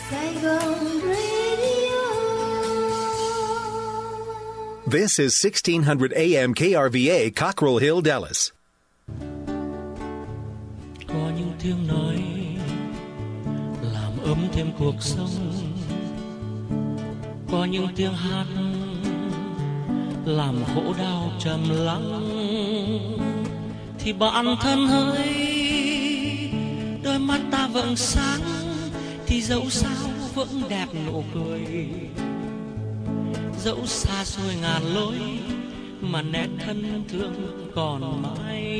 Saigon Radio. This is 1600 AM KRVA, Cockrell Hill, Dallas. Có những tiếng nói làm ấm thêm cuộc sống, có những tiếng hát làm khổ đau trầm lắng, thì bạn thân hỡi, đôi mắt ta vẫn sáng, thì dẫu sao vẫn đẹp nụ cười, dẫu xa xôi ngàn lối mà nét thân thương còn mãi.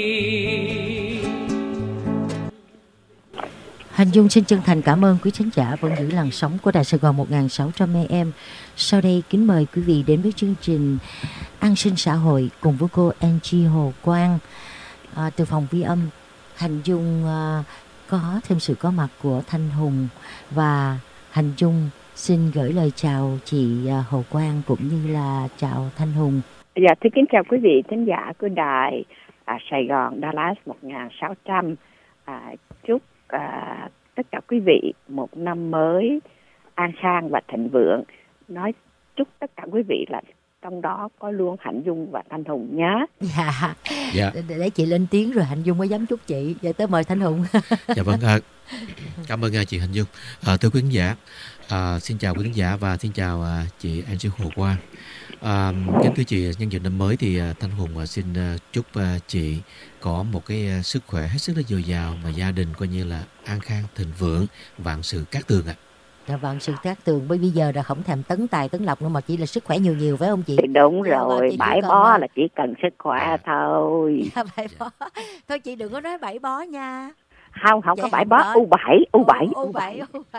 Hành Dung xin chân thành cảm ơn quý khán giả vẫn giữ làn sóng của Đài Sài Gòn 1600 AM. Sau đây kính mời quý vị đến với chương trình An sinh xã hội cùng với cô Angie Hồ Quang từ phòng vi âm. Hành Dung có thêm sự có mặt của Thanh Hùng, và Hành Dung xin gửi lời chào chị Hồ Quang cũng như là chào Thanh Hùng. Dạ, thưa kính chào quý vị khán giả của đài Sài Gòn Dallas 1600. Chúc tất cả quý vị một năm mới an khang và thịnh vượng. Nói chúc tất cả quý vị là trong đó có luôn Hạnh Dung và Thanh Hùng nhé. Dạ. Để chị lên tiếng rồi Hạnh Dung mới dám chúc chị. Giờ tới mời Thanh Hùng. Dạ vâng, cảm ơn chị Hạnh Dung. Thưa quý khán giả, xin chào quý khán giả và xin chào chị Angie Hồ Quang. Kính thưa chị, nhân dịp năm mới thì Thanh Hùng xin chúc chị có một cái sức khỏe hết sức là dồi dào, mà gia đình coi như là an khang thịnh vượng, vạn sự cát tường ạ. Vạn sự cát tường, bây giờ là không thèm tấn tài tấn lộc nữa mà chỉ là sức khỏe nhiều phải không chị? Đúng rồi, bãi bó là chỉ cần sức khỏe thôi. Bãi bó. Thôi chị đừng có nói bãi bó nha. Không có bãi bó, U7.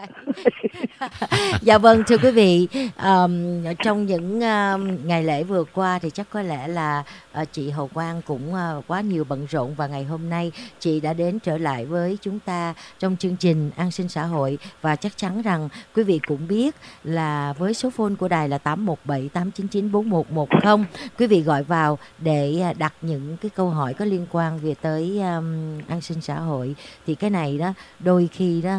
Dạ vâng, thưa quý vị, trong những ngày lễ vừa qua thì chắc có lẽ là chị Hồ Quang cũng quá nhiều bận rộn, và ngày hôm nay chị đã đến trở lại với chúng ta trong chương trình An sinh xã hội. Và chắc chắn rằng quý vị cũng biết là với số phone của đài là 817 899 4110, quý vị gọi vào để đặt những cái câu hỏi có liên quan về tới an sinh xã hội. Thì cái này đó đôi khi đó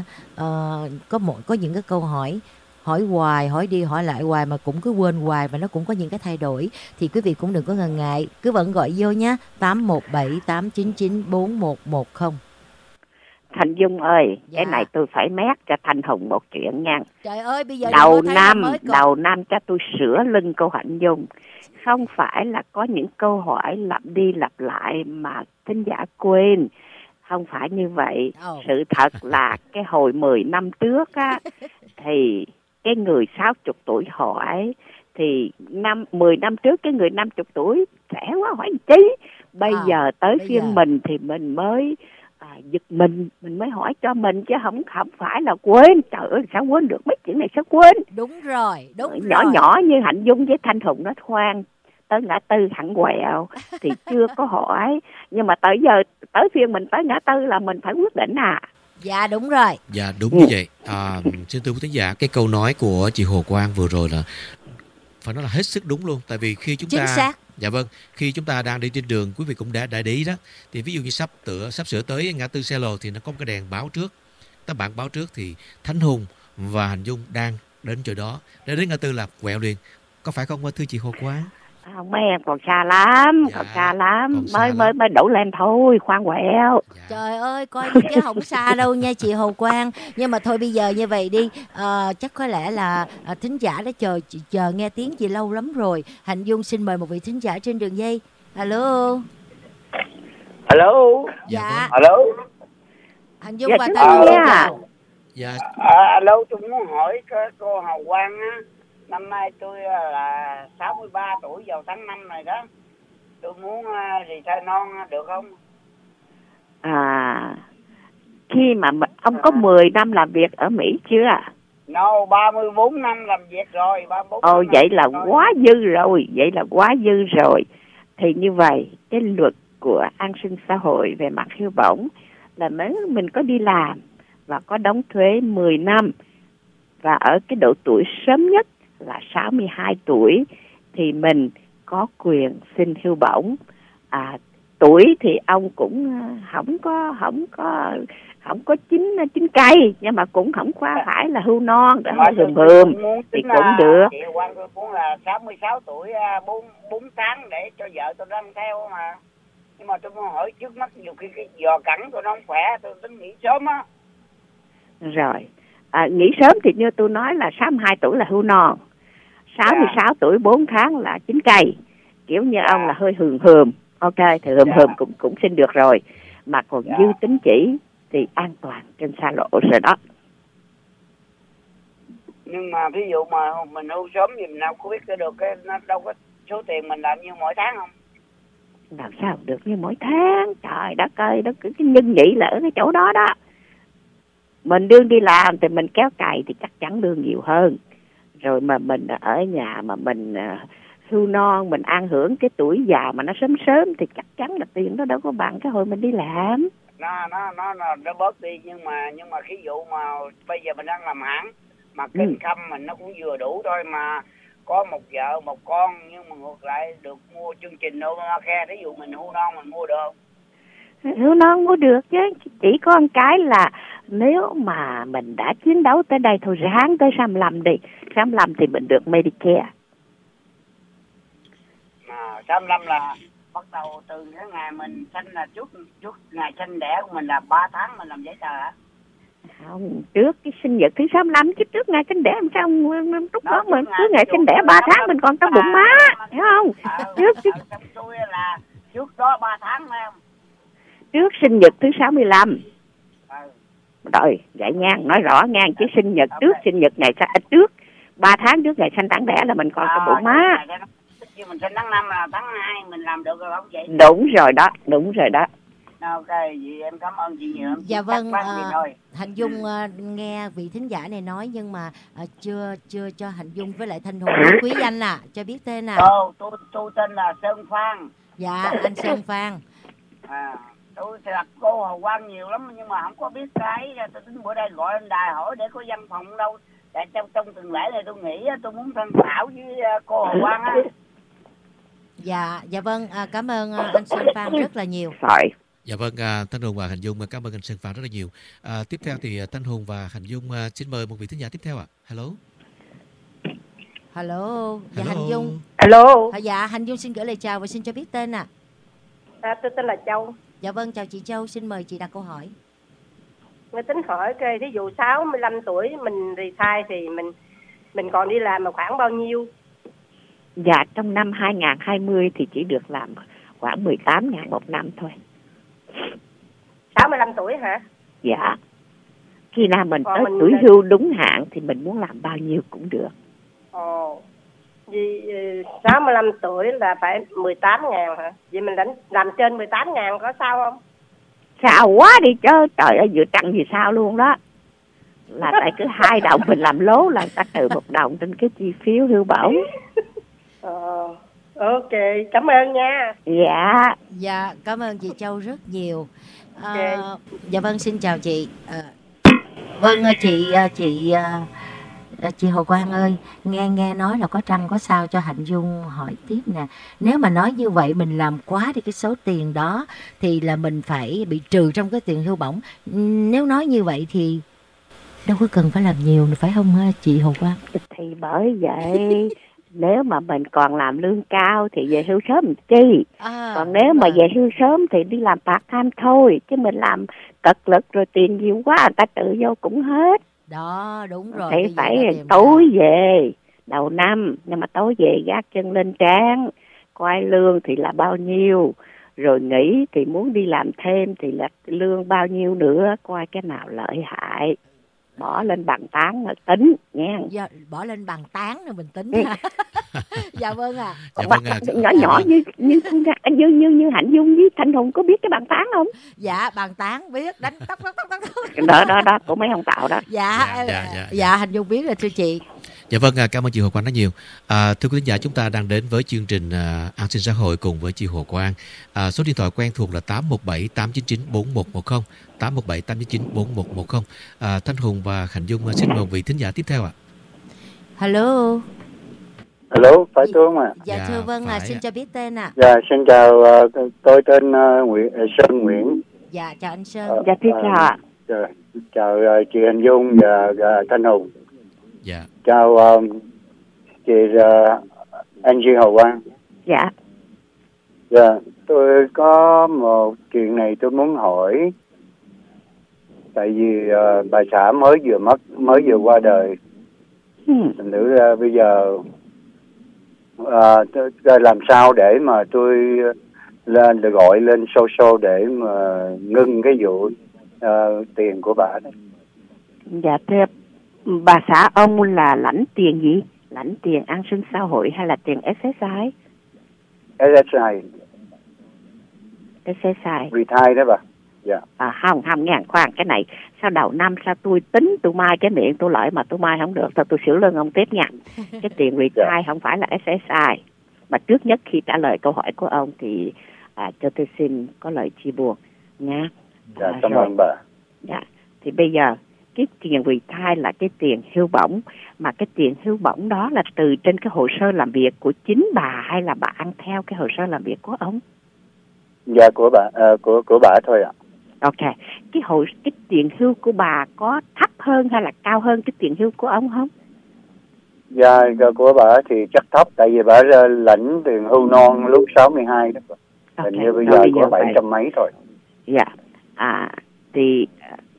có những cái câu hỏi hoài, hỏi đi hỏi lại hoài mà cũng cứ quên hoài, và nó cũng có những cái thay đổi. Thì quý vị cũng đừng có ngần ngại, cứ vẫn gọi vô nhé, 817 899 4110. Thành Dung ơi, dạ. Cái này tôi phải mét cho Thanh Hùng một chuyện nha. Trời ơi, bây giờ đầu năm cho tôi sửa lưng cô Hạnh Dung. Không phải là có những câu hỏi lặp đi lặp lại mà thính giả quên. Không phải như vậy. Sự thật là cái hồi 10 năm trước á, thì cái người 60 tuổi hỏi, thì 10 năm trước cái người 50 tuổi trẻ quá hỏi chí. Bây giờ tới phiên mình thì mình mới giật mình mới hỏi cho mình, chứ không phải là quên. Trời ơi, sao quên được mấy chuyện này, sao quên. Đúng rồi. Nhỏ như Hạnh Dung với Thanh Hùng nó khoan tới ngã tư thẳng quẹo thì chưa có hỏi, nhưng mà tới phiên mình tới ngã tư là mình phải quyết định Dạ đúng rồi. Dạ đúng như vậy. Xin thưa quý khán giả, cái câu nói của chị Hồ Quang vừa rồi là phải nói là hết sức đúng luôn. Tại vì khi chúng chính xác. Dạ vâng, khi chúng ta đang đi trên đường, quý vị cũng đã để ý đó, thì ví dụ như sắp sửa tới ngã tư xe lồ thì nó có một cái đèn báo trước. Các bạn báo trước thì Thanh Hùng và Hành Dung đang đến chỗ đó, để đến ngã tư là quẹo liền. Có phải không thưa chị Hồ Quang? Không, mấy em còn xa lắm, mới đổ lên thôi, khoan quẹo. Trời ơi, coi như chứ không xa đâu nha chị Hồ Quang. Nhưng mà thôi bây giờ như vậy đi, chắc có lẽ là thính giả đã chờ nghe tiếng chị lâu lắm rồi. Hạnh Dung xin mời một vị thính giả trên đường dây. Alo. Dạ. Alo. Hạnh Dung và Thanh Hùng chào. Dạ. Alo, tôi muốn hỏi cô Hồ Quang á. Năm nay tôi là 63 tuổi vào tháng 5 này đó. Tôi muốn retire non được không? Khi mà ông có 10 năm làm việc ở Mỹ chưa? 34 năm làm việc rồi. Vậy là quá dư rồi. Thì như vậy, cái luật của an sinh xã hội về mặt hưu bổng là mình có đi làm và có đóng thuế 10 năm. Và ở cái độ tuổi sớm nhất là 62 tuổi thì mình có quyền xin hưu bổng. Tuổi thì ông cũng không có chín cây, nhưng mà cũng không quá phải là hưu non để hơi hườm thì cũng được. Chị Quang tôi muốn là 66 tuổi 4 tháng để cho vợ tôi đang theo mà. Nhưng mà tôi muốn hỏi trước mắt nhiều khi cái giò cẳng tôi nó không khỏe, tôi tính nghỉ sớm á. Rồi, nghỉ sớm thì như tôi nói là 62 tuổi là hưu non, 66 tuổi 4 tháng là chín cây. Kiểu như ông là hơi hườm, ok thì hườm cũng sinh được rồi. Mà còn dư tính chỉ thì an toàn trên xa lộ rồi đó. Nhưng mà ví dụ mà mình hưu sớm thì mình đâu có biết được cái nó đâu có số tiền mình làm như mỗi tháng không? Làm sao được như mỗi tháng, trời đất ơi, đó cứ cái nhân nhị là ở cái chỗ đó đó. Mình đương đi làm thì mình kéo cày thì chắc chắn lương nhiều hơn. Rồi mà mình ở nhà mà mình hưu non, mình ăn hưởng cái tuổi già mà nó sớm thì chắc chắn là tiền đó đâu có bằng cái hồi mình đi làm. Nó bớt đi, nhưng mà ví dụ mà bây giờ mình đang làm hãng mà cái income mình nó cũng vừa đủ thôi, mà có một vợ một con, nhưng mà ngược lại được mua chương trình Obamacare, ví dụ mình hưu non mình mua được không? Hưu non mua được chứ, chỉ có một cái là nếu mà mình đã chiến đấu tới đây thôi, ráng tới 65 đi, 65 thì mình được Medicare. 65 là bắt đầu từ cái ngày mình sinh, là trước ngày sinh đẻ của mình là 3 tháng mình làm giấy tờ hả? Không, trước cái sinh nhật thứ 65 chứ trước ngày sinh đẻ làm sao lúc đó mình cứ ngày sinh đẻ 3 tháng mình còn trong bụng má, hiểu không? Trong tôi là trước đó 3 tháng phải không? Trước sinh nhật thứ 65. Rồi, vậy nha, nói rõ nha, chứ sinh nhật trước sinh nhật ngày trước 3 tháng trước ngày sinh tháng đẻ là mình còn trong bụng má. Chứ mình sinh tháng 5 là tháng 2 mình làm được rồi không chị? Đúng rồi đó. Ok, vậy em cảm ơn chị nhiều. Dạ vâng, Hạnh Dung nghe vị thính giả này nói, nhưng mà chưa cho Hạnh Dung với lại Thanh Hùng quý danh cho biết tên Tôi tên là Sơn Phan. Dạ, anh Sơn Phan. Tôi đặt cô Hồ Quang nhiều lắm, nhưng mà không có biết cái, tôi tính bữa đây gọi anh đài hỏi để có văn phòng đâu. Tại trong tuần lễ này tôi nghĩ tôi muốn tham khảo với cô Hồ Quang á. Dạ vâng, cảm ơn anh Sơn Phan rất là nhiều. Dạ vâng, Thanh Hùng và Hạnh Dung cảm ơn anh Sơn Phan rất là nhiều. Tiếp theo thì Thanh Hùng và Hạnh Dung xin mời một vị thính giả tiếp theo ạ. Hello. Dạ Hạnh Dung. Hello. Dạ Hạnh Dung xin gửi lời chào và xin cho biết tên ạ. Tôi tên là Châu. Dạ vâng, chào chị Châu, xin mời chị đặt câu hỏi. Tôi tính hỏi cái ví dụ 65 tuổi mình retire thì mình còn đi làm mà khoảng bao nhiêu? Dạ, trong năm 2020 thì chỉ được làm khoảng 18.000 một năm thôi. 65 tuổi hả? Dạ. Khi nào mình tới tuổi hưu đúng hạn thì mình muốn làm bao nhiêu cũng được. Vì 65 tuổi là phải 18.000 hả? Vậy mình làm trên 18.000 có sao không? Sao quá đi chứ, trời ơi, vừa trăng gì sao luôn đó. Là tại cứ 2 đồng mình làm lố là ta trừ 1 đồng trên cái chi phí hưu bảo. Ok, cảm ơn nha. Dạ, cảm ơn chị Châu rất nhiều. Dạ vâng, xin chào chị. Vâng, chị Hồ Quang ơi, nghe nói là có trăng có sao, cho Hạnh Dung hỏi tiếp nè. Nếu mà nói như vậy mình làm quá đi cái số tiền đó thì là mình phải bị trừ trong cái tiền hưu bổng. Nếu nói như vậy thì đâu có cần phải làm nhiều phải không hả chị Hồ Quang? Thì bởi vậy nếu mà mình còn làm lương cao thì về hưu sớm chi. Còn nếu mà về hưu sớm thì đi làm part time thôi, chứ mình làm cật lực rồi tiền nhiều quá người ta trừ vô cũng hết. Đó, đúng rồi. Thì phải tối về đầu năm, nhưng mà tối về gác chân lên trán, coi lương thì là bao nhiêu, rồi nghỉ thì muốn đi làm thêm thì là lương bao nhiêu nữa, coi cái nào lợi hại. Bỏ lên bằng tán mà tính nha. Dạ, bỏ lên bằng tán rồi mình tính. Dạ vâng ạ. Nhỏ như Hạnh Dung với Thanh Hùng có biết cái bằng tán không? Dạ, bằng tán biết, đánh tóc. Đó của mấy ông Tạo đó. Dạ Hạnh Dung biết rồi thưa chị. Dạ vâng, cảm ơn chị Hồ Quang rất nhiều. Thưa quý khán giả, chúng ta đang đến với chương trình An sinh xã hội cùng với chị Hồ Quang. Số điện thoại quen thuộc là 817 899 4110, 817 899 4110. Thanh Hùng và Hạnh Dung xin mời vị thính giả tiếp theo ạ. Hello, phải tôi không ạ? Dạ thưa vâng, xin cho biết tên ạ. Dạ, xin chào, tôi tên Sơn Nguyễn. Dạ, chào anh Sơn. Dạ thưa chào ạ. Chào chị Hình Dung và Thanh Hùng. Dạ. Chào chị Angie Hồ Quang. Dạ. Dạ, tôi có một chuyện này tôi muốn hỏi. Tại vì bà xã mới vừa qua đời. Thành thử ra bây giờ tôi làm sao để mà tôi gọi lên social để mà ngưng cái vụ tiền của bà đó. Dạ thưa bà xã ông là lãnh tiền gì? Lãnh tiền an sinh xã hội hay là tiền SSI? SSI. SSI. Retire đó bà. Dạ. Không ngàn khoan, cái này sau đầu năm sao tôi tính tôi mai cái miệng tôi lợi mà tôi mai không được, tôi sửa lương ông tiếp nha. Cái tiền retire không phải là SSI. Mà trước nhất khi trả lời câu hỏi của ông thì cho tôi xin có lời chia buồn nha. Dạ, cảm ơn bà. Dạ, thì bây giờ cái tiền retire là cái tiền hưu bổng, mà cái tiền hưu bổng đó là từ trên cái hồ sơ làm việc của chính bà hay là bà ăn theo cái hồ sơ làm việc của ông? Dạ, của bà thôi ạ. Ok, cái tiền hưu của bà có thấp hơn hay là cao hơn cái tiền hưu của ông không? Dạ, của bà thì chắc thấp, tại vì bà lãnh tiền hưu non lúc 62 đó. Hình như bây giờ có 700 mấy thôi. Dạ, thì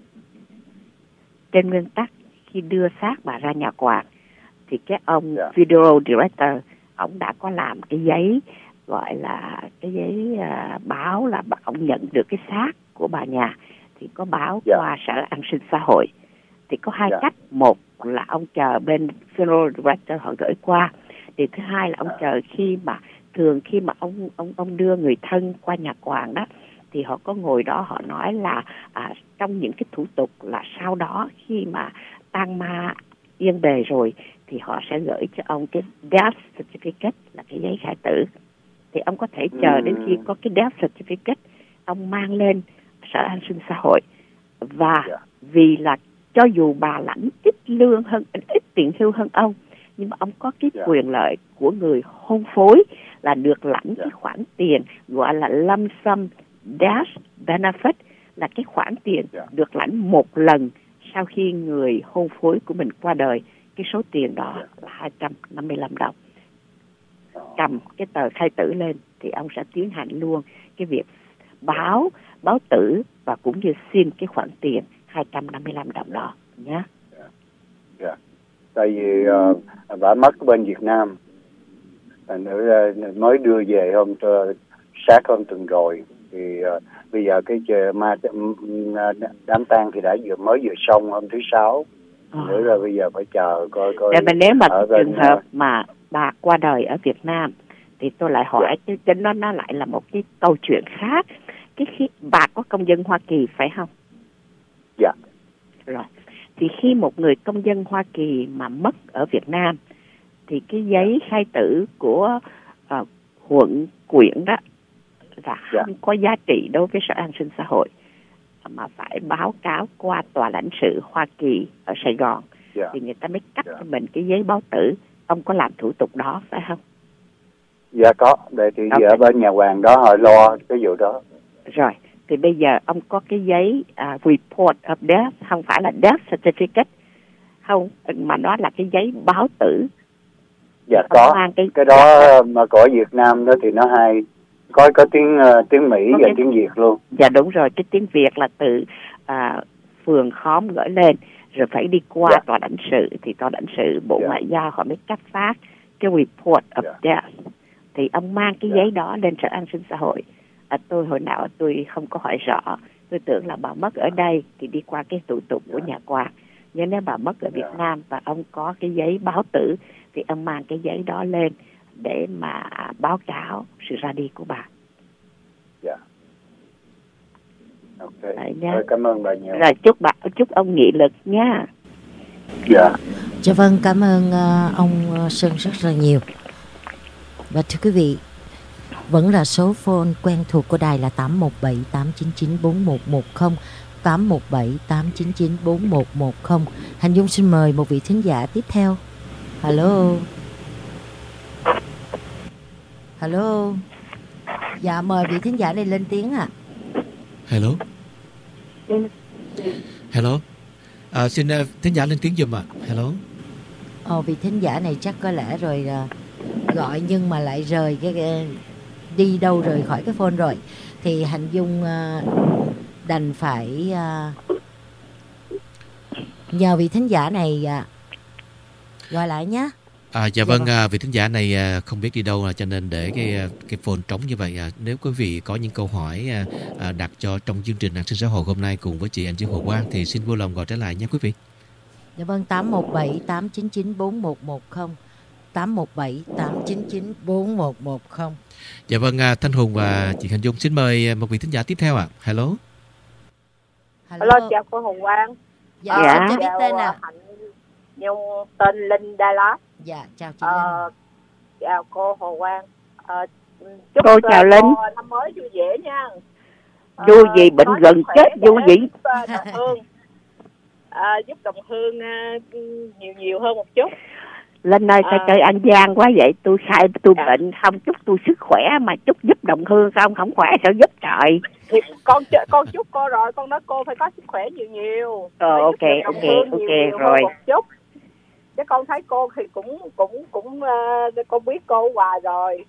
trên nguyên tắc khi đưa xác bà ra nhà quàng thì cái ông video director ông đã có làm cái giấy gọi là cái giấy báo là ông nhận được cái xác của bà nhà, thì có báo qua Sở An sinh xã hội. Thì có hai cách, một là ông chờ bên funeral director họ gửi qua, thì thứ hai là ông chờ khi mà ông đưa người thân qua nhà quàng đó, thì họ có ngồi đó họ nói là trong những cái thủ tục là sau đó khi mà tang ma yên bề rồi thì họ sẽ gửi cho ông cái death certificate là cái giấy khai tử. Thì ông có thể chờ đến khi có cái death certificate ông mang lên Sở An sinh xã hội. Và vì là cho dù bà lãnh ít tiền hưu hơn ông, nhưng mà ông có cái quyền lợi của người hôn phối là được lãnh cái khoản tiền gọi là lump sum death benefit, là cái khoản tiền được lãnh một lần sau khi người hôn phối của mình qua đời. Cái số tiền đó là 255 đồng. Cầm cái tờ khai tử lên thì ông sẽ tiến hành luôn cái việc báo tử và cũng như xin cái khoản tiền 255 đồng đó nhé. Dạ. Tại vì bà mất bên Việt Nam, nữa mới đưa về sát hôm tuần rồi, thì bây giờ cái đám tang thì mới vừa xong hôm thứ Sáu, nữa là bây giờ phải chờ coi. Mà nếu mà trường hợp mà bà qua đời ở Việt Nam thì tôi lại hỏi cái nó lại là một cái câu chuyện khác. Khi bà có công dân Hoa Kỳ phải không? Dạ. Rồi. Thì khi một người công dân Hoa Kỳ mà mất ở Việt Nam thì cái giấy khai tử của quận quyện đó là không có giá trị đối với Sở An sinh xã hội, mà phải báo cáo qua tòa lãnh sự Hoa Kỳ ở Sài Gòn thì người ta mới cấp cho mình cái giấy báo tử. Ông có làm thủ tục đó phải không? Dạ có, để thì ở bên nhà hoàng đó họ lo cái vụ đó. Rồi, thì bây giờ ông có cái giấy report of death, không phải là death certificate, không, mà nó là cái giấy báo tử. Dạ có, cái đó mà của Việt Nam đó thì nó hay, có tiếng Mỹ và tiếng Việt luôn. Dạ đúng rồi, cái tiếng Việt là từ phường khóm gửi lên, rồi phải đi qua tòa lãnh sự, thì tòa lãnh sự Bộ Ngoại giao họ mới cấp phát cái report of death. Thì ông mang cái giấy đó lên Sở An sinh xã hội. Tôi hồi nào tôi không có hỏi rõ, tôi tưởng là bà mất ở đây thì đi qua cái thủ tục của nhà quàng. Nhưng nếu bà mất ở Việt Nam và ông có cái giấy báo tử thì ông mang cái giấy đó lên để mà báo cáo sự ra đi của bà. Dạ. Ok. Rồi, cảm ơn bà nhiều. Rồi chúc ông nghị lực nha. Dạ. Dạ vâng, cảm ơn ông Sơn rất là nhiều. Và thưa quý vị, vẫn là số phone quen thuộc của đài là 817 899 4110, 817 899 4110. Hành Dung xin mời một vị thính giả tiếp theo. Hello. Hello. Dạ, mời vị thính giả này lên tiếng ạ. Hello. Hello. Xin thính giả lên tiếng giùm ạ. Hello. Vị thính giả này chắc có lẽ rồi gọi nhưng mà lại rời đi đâu rời khỏi cái phone rồi. Thì Hạnh Dung đành phải nhờ vị thính giả này gọi lại nhé. Dạ vâng, vị thính giả này không biết đi đâu cho nên để cái phone trống như vậy. Nếu quý vị có những câu hỏi đặt cho trong chương trình An sinh xã hội hôm nay cùng với chị Anh Chị Hồ Quang thì xin vui lòng gọi trở lại nhé quý vị. Dạ vâng, 817 899 4110, 817 899 4110. Dạ vâng, Thanh Hùng và chị Hạnh Dung xin mời một vị thính giả tiếp theo ạ. Hello. Hello, chào cô Hồng Quang. Dạ, xin cho biết tên nào. Hạnh Nhung, tên Linh Dallas. Dạ, chào chị Linh. Chào cô Hồ Quang. Chúc cô chào Linh. Năm mới vui vẻ nha. Vui gì bệnh gần chết vui gì. Giúp đồng hương nhiều hơn một chút. Linh ơi, sao chơi ăn gian quá vậy? Tôi bệnh không chúc tôi sức khỏe mà chúc giúp đồng hương không khỏe sao giúp trời. Thì con chúc cô rồi, con nói cô phải có sức khỏe nhiều. Ok rồi. Một chút. Chứ con thấy cô thì cũng con biết cô hoài rồi.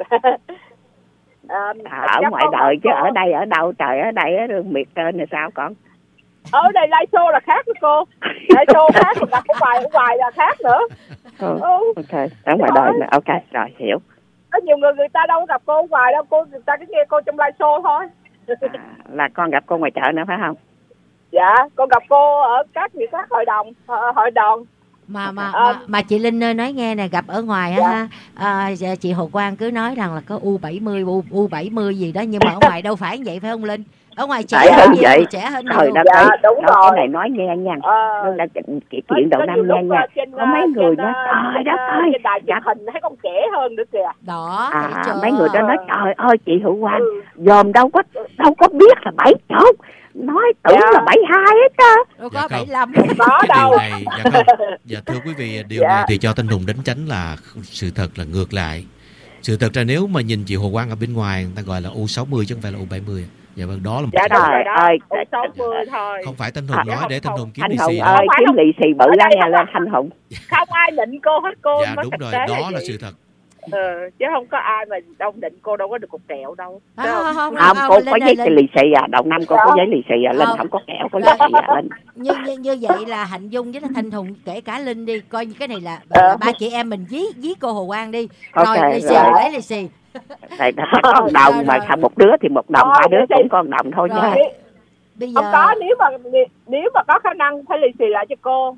Ở ngoài đời chứ ở đây ở đâu trời, ở đây ở đường miệt trên là sao con? Ở đây live show là khác với cô. Live show khác, còn gặp ở ngoài là khác nữa. Ok, ở ngoài đời mà ok rồi hiểu. Có nhiều người ta đâu gặp cô ngoài đâu, người ta cứ nghe cô trong live show thôi. Là con gặp cô ngoài chợ nữa phải không? Dạ, con gặp cô ở các hội đoàn. Mà chị Linh ơi nói nghe nè, gặp ở ngoài ha, chị Hồ Quang cứ nói rằng là có U70 U70 gì đó, nhưng mà ở ngoài đâu phải vậy phải không Linh? Ở ngoài trẻ hơn vậy, trẻ hơn nhiều. Dạ, đúng rồi. Cái này nói nghe nha. Nó là kỷ chuyện đầu năm nha. Có mấy người đó trời đất ơi, trên đài truyền hình thấy con trẻ hơn nữa kìa. Đó, mấy người đó nói trời ơi chị Hữu Quang, dòm đâu có biết là 70, nói tưởng là 72 hết á. Đâu có 75. Có đâu. Này, dạ thưa quý vị, điều này thì cho Thanh Hùng đánh tránh là sự thật là ngược lại. Sự thật là nếu mà nhìn chị Hồ Quang ở bên ngoài người ta gọi là U60 chứ không phải là U70. Dạ vâng, đó là một trời ơi, U60 thôi. Không phải Thanh Hùng nói để Thanh Hùng kiếm Thanh lì Hùng xì. ơi, kiếm lì xì bự lắm nha lên Thanh Hùng. Không ai định cô hết, cô dạ đúng rồi, đó là sự thật. Chứ không có ai mà đông định cô đâu có được cục kẹo đâu. Không, cô có giấy lì xì đầu năm cô có giấy lì xì Linh không có kẹo, có giấy Linh. Như vậy là Hạnh Dung với Thanh Hùng kể cả Linh đi, coi như cái này là ba chị em mình dí cô Hồ Quang đi. Rồi lì xì lấy lì xì. Này có một đồng mà thành một đứa thì một đồng, ba đứa cũng con đồng thôi nha. Bây giờ không có, nếu mà có khả năng phải lì xì lại cho cô.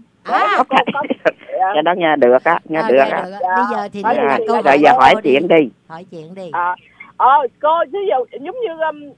Cái đó nghe được á, nghe được á. Bây giờ thì rồi giờ hỏi chuyện đi. Hỏi chuyện đi. Cô ví dụ giống như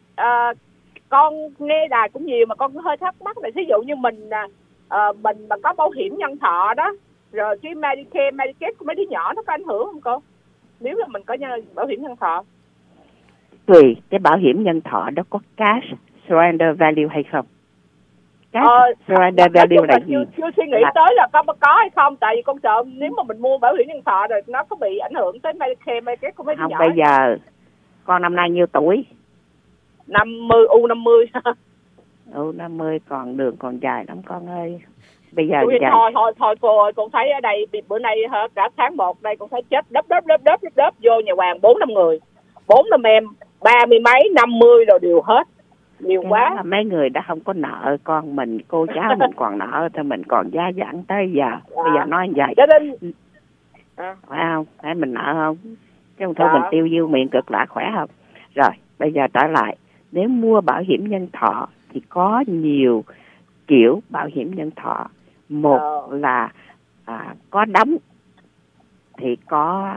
con nghe đài cũng nhiều mà con cũng hơi thắc mắc là ví dụ như mình mà có bảo hiểm nhân thọ đó, rồi cái Medicare, Medicaid của mấy đứa nhỏ nó có ảnh hưởng không cô? Nếu là mình có bảo hiểm nhân thọ. Tùy cái bảo hiểm nhân thọ đó có cash surrender value hay không? Surrender value là gì? Chưa suy nghĩ tới là có hay không, tại vì con sợ nếu mà mình mua bảo hiểm nhân thọ rồi nó có bị ảnh hưởng tới Medicare, Medicaid của mấy đứa nhỏ. Không, bây giờ con năm nay nhiêu tuổi? 50, U50. U50 còn đường còn dài lắm con ơi. Bây giờ thôi cô ơi, con thấy ở đây bữa nay cả tháng 1 đây con thấy chết đớp vô nhà hoàng 4-5 người, 4-5 em, 30 mấy 50 rồi đều hết. Nhiều quá. Mấy người đã không có nợ con mình, cô cháu mình còn nợ thì mình còn gia dặn tới giờ. Bây giờ nói như vậy cho nên phải không? Phải mình nợ không? Chứ không thôi mình tiêu diêu miệng cực lạ khỏe không? Rồi bây giờ trở lại, nếu mua bảo hiểm nhân thọ thì có nhiều kiểu bảo hiểm nhân thọ. Một là có đóng thì có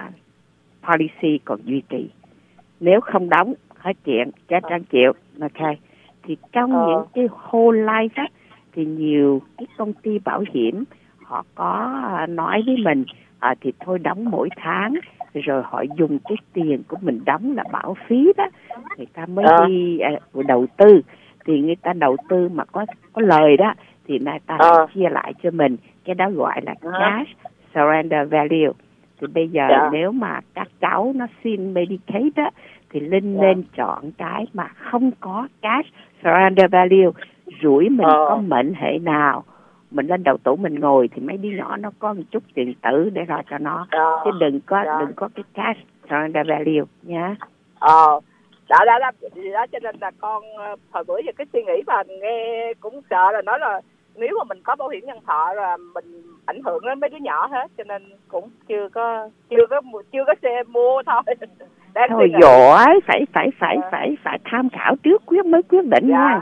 policy còn duy trì. Nếu không đóng hết chuyện, chết răng chịu. Ok. Thì trong những cái whole life á, thì nhiều cái công ty bảo hiểm họ có nói với mình thì thôi đóng mỗi tháng, rồi họ dùng cái tiền của mình đóng là bảo phí đó, người ta mới đi đầu tư. Thì người ta đầu tư mà có lời đó thì người ta chia lại cho mình, cái đó gọi là cash surrender value. Thì bây giờ nếu mà các cháu nó xin Medicaid á thì Linh nên chọn cái mà không có cash surrender value, rủi mình có mệnh hệ nào, mình lên đầu tủ mình ngồi thì mấy đứa nhỏ nó có một chút tiền tử để lo cho nó, chứ đừng có cái cash surrender value nha. Đó cho nên là con thời bữa giờ cái suy nghĩ mà nghe cũng sợ là nói là nếu mà mình có bảo hiểm nhân thọ là mình ảnh hưởng đến mấy đứa nhỏ hết, cho nên cũng chưa có xe mua thôi. Thôi giỏi, phải tham khảo trước mới quyết định nha.